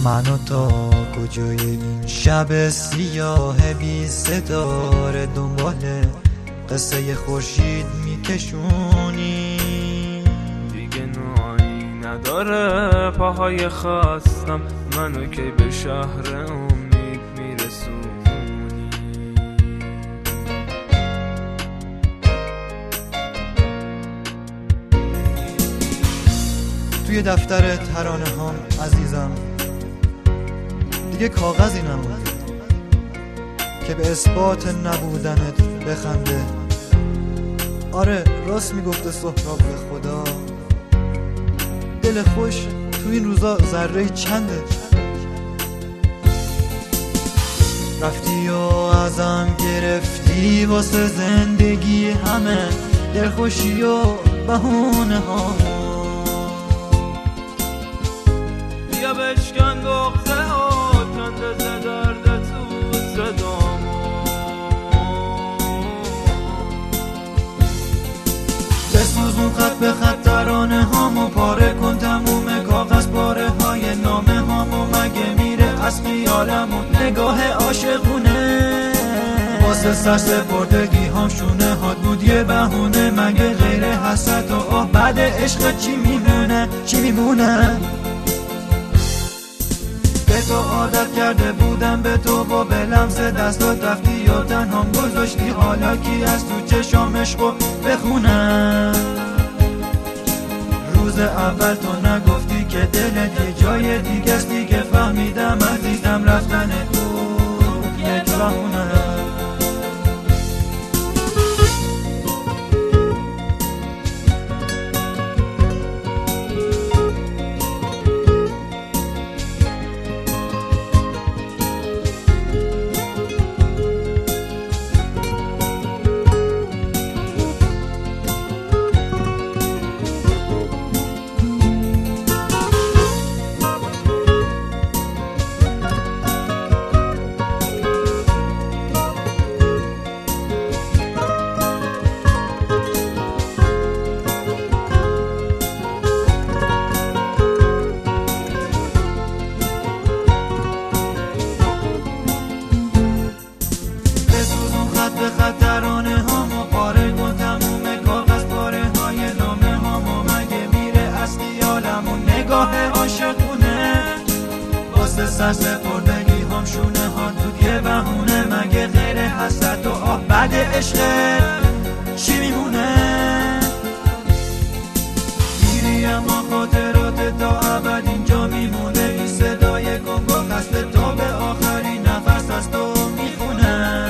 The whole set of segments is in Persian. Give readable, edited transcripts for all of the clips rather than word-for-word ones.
منو تا کجای این شب سیاه بی ستاره دنبال قصه خورشید میکشونی؟ دیگه نوعی نداره پاهای خواستم منو کی به شهر امید میرسونی. توی دفتر ترانه هام عزیزم دیگه کاغذی نمونده که به اثبات نبودنت بخنده. آره راست میگفته سهراب به خدا، دل خوش تو این روزا ذره چنده. رفتی و ازم گرفتی واسه زندگی همه دلخوشی و بهونه ها. بیا بشکن بغضه ها کندزه درد تو صدامو، بسوزون خط به خط ترانه هامو، پاره کن تموم کاغذ پاره های نامه هامو. مگه میره از خیالمون نگاه عاشقونه واسه سرسپردگی هم شونه هات بود یه بهونه. مگه غیر حسرت و آه بعد عشق چی میمونه؟ چی میمونه؟ به تو عادت کرده بودم به تو با به لمس دستات رفتی و تنهام گذاشتی. حالا کی از تو چشام عشقو بخونه؟ روز اول تو نگفتی که دلت یه جای دیگه است. دیگه فهمیدم عزیزم رفتن تو یک بهونه. به خط ترانه هامو، پاره کن تموم کاغذ پاره های نامه هامو. مگه میره از خیالمون نگاه عاشقونه واسه سرسپردگی هم شونه ها دود یه بهونه. مگه غیر حسرت و آه بعد عشق چی میمونه؟ میری اما خاطرات تا ابد اینجا میمونه. این صدای گنگ و خسته تا به آخرین نفس از تو میخونه.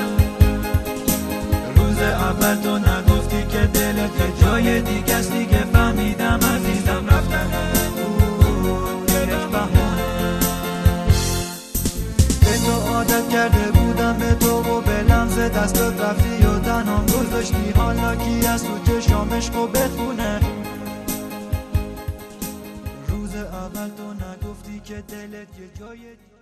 اول تو نگفتی که دلت یه جای دیگه است. دیگه فهمیدم عزیزم رفتن بود یک بهونه. به تو عادت کرده بودم به تو و به لمس دستات رفتی و تنهام گذاشتی. حالا کی از تو چشام عشقو بخونه؟ روز اول تو نگفتی که دلت یه جای دیگه